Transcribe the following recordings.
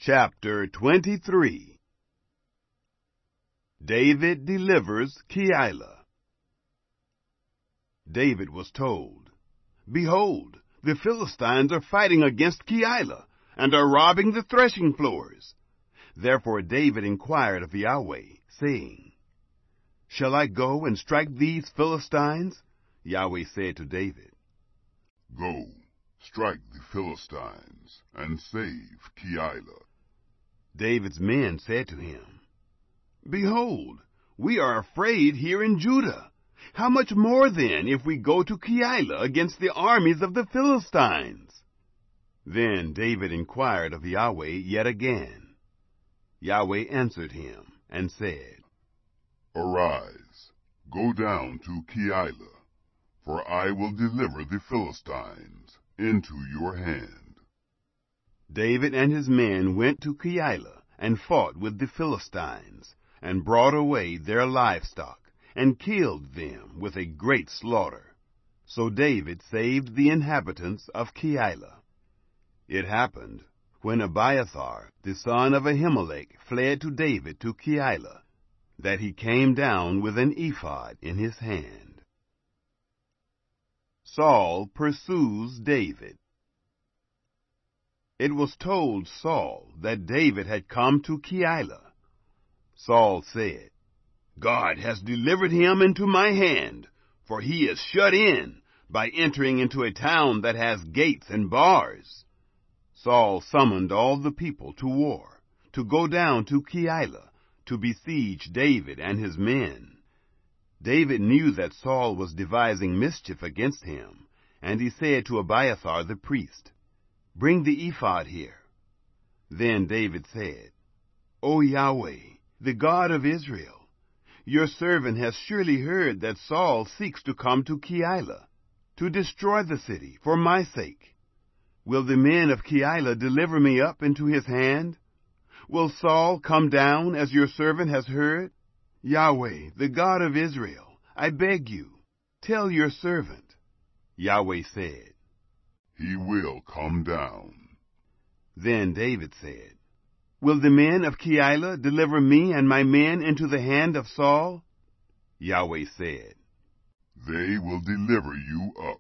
Chapter 23. David delivers Keilah. David was told, "Behold, the Philistines are fighting against Keilah, and are robbing the threshing floors." Therefore David inquired of Yahweh, saying, "Shall I go and strike these Philistines?" Yahweh said to David, "Go, strike the Philistines, and save Keilah." David's men said to him, "Behold, we are afraid here in Judah. How much more then if we go to Keilah against the armies of the Philistines?" Then David inquired of Yahweh yet again. Yahweh answered him and said, "Arise, go down to Keilah, for I will deliver the Philistines into your hand." David and his men went to Keilah and fought with the Philistines, and brought away their livestock, and killed them with a great slaughter. So David saved the inhabitants of Keilah. It happened, when Abiathar, the son of Ahimelech, fled to David to Keilah, that he came down with an ephod in his hand. Saul pursues David. It was told Saul that David had come to Keilah. Saul said, "God has delivered him into my hand, for he is shut in by entering into a town that has gates and bars." Saul summoned all the people to war, to go down to Keilah, to besiege David and his men. David knew that Saul was devising mischief against him, and he said to Abiathar the priest, "Bring the ephod here." Then David said, "O Yahweh, the God of Israel, your servant has surely heard that Saul seeks to come to Keilah, to destroy the city for my sake. Will the men of Keilah deliver me up into his hand? Will Saul come down as your servant has heard? Yahweh, the God of Israel, I beg you, tell your servant." Yahweh said, "He will come down." Then David said, "Will the men of Keilah deliver me and my men into the hand of Saul?" Yahweh said, "They will deliver you up."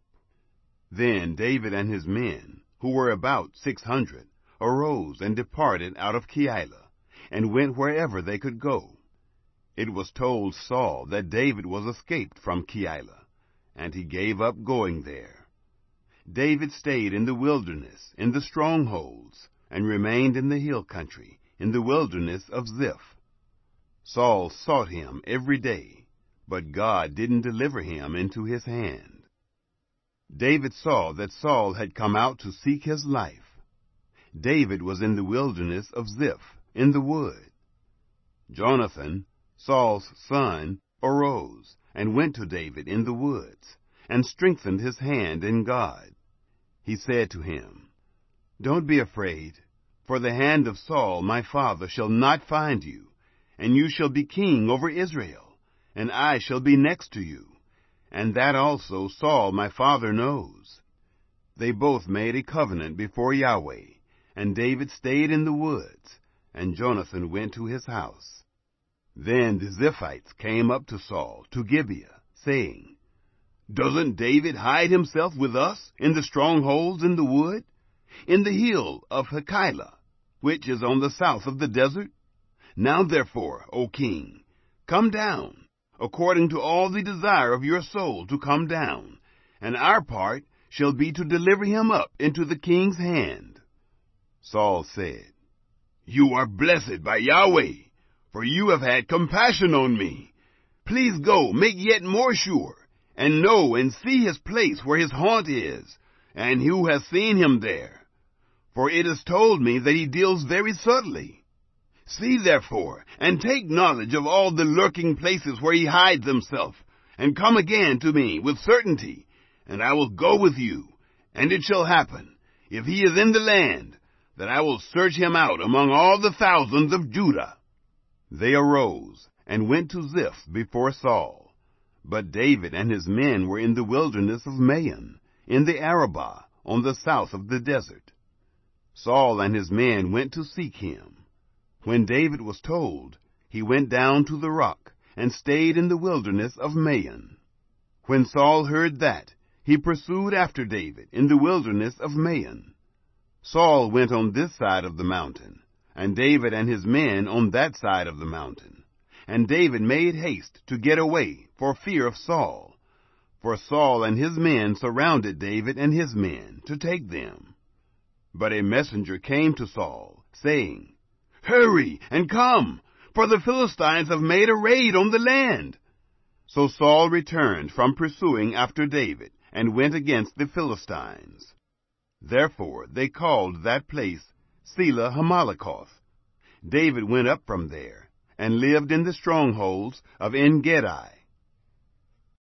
Then David and his men, who were about 600, arose and departed out of Keilah, and went wherever they could go. It was told Saul that David was escaped from Keilah, and he gave up going there. David stayed in the wilderness, in the strongholds, and remained in the hill country, in the wilderness of Ziph. Saul sought him every day, but God didn't deliver him into his hand. David saw that Saul had come out to seek his life. David was in the wilderness of Ziph, in the wood. Jonathan, Saul's son, arose and went to David in the woods, and strengthened his hand in God. He said to him, "Don't be afraid, for the hand of Saul my father shall not find you, and you shall be king over Israel, and I shall be next to you, and that also Saul my father knows." They both made a covenant before Yahweh, and David stayed in the woods, and Jonathan went to his house. Then the Ziphites came up to Saul to Gibeah, saying, "Doesn't David hide himself with us in the strongholds in the wood, in the hill of Keilah, which is on the south of the desert? Now therefore, O king, come down, according to all the desire of your soul to come down, and our part shall be to deliver him up into the king's hand." Saul said, "You are blessed by Yahweh, for you have had compassion on me. Please go, make yet more sure, and know and see his place where his haunt is, and who has seen him there. For it is told me that he deals very subtly. See therefore, and take knowledge of all the lurking places where he hides himself, and come again to me with certainty, and I will go with you. And it shall happen, if he is in the land, that I will search him out among all the thousands of Judah." They arose and went to Ziph before Saul. But David and his men were in the wilderness of Maon, in the Arabah, on the south of the desert. Saul and his men went to seek him. When David was told, he went down to the rock and stayed in the wilderness of Maon. When Saul heard that, he pursued after David in the wilderness of Maon. Saul went on this side of the mountain, and David and his men on that side of the mountain. And David made haste to get away for fear of Saul, for Saul and his men surrounded David and his men to take them. But a messenger came to Saul, saying, "Hurry and come, for the Philistines have made a raid on the land." So Saul returned from pursuing after David, and went against the Philistines. Therefore they called that place Selah Hammaleketh. David went up from there, and lived in the strongholds of En-gedi.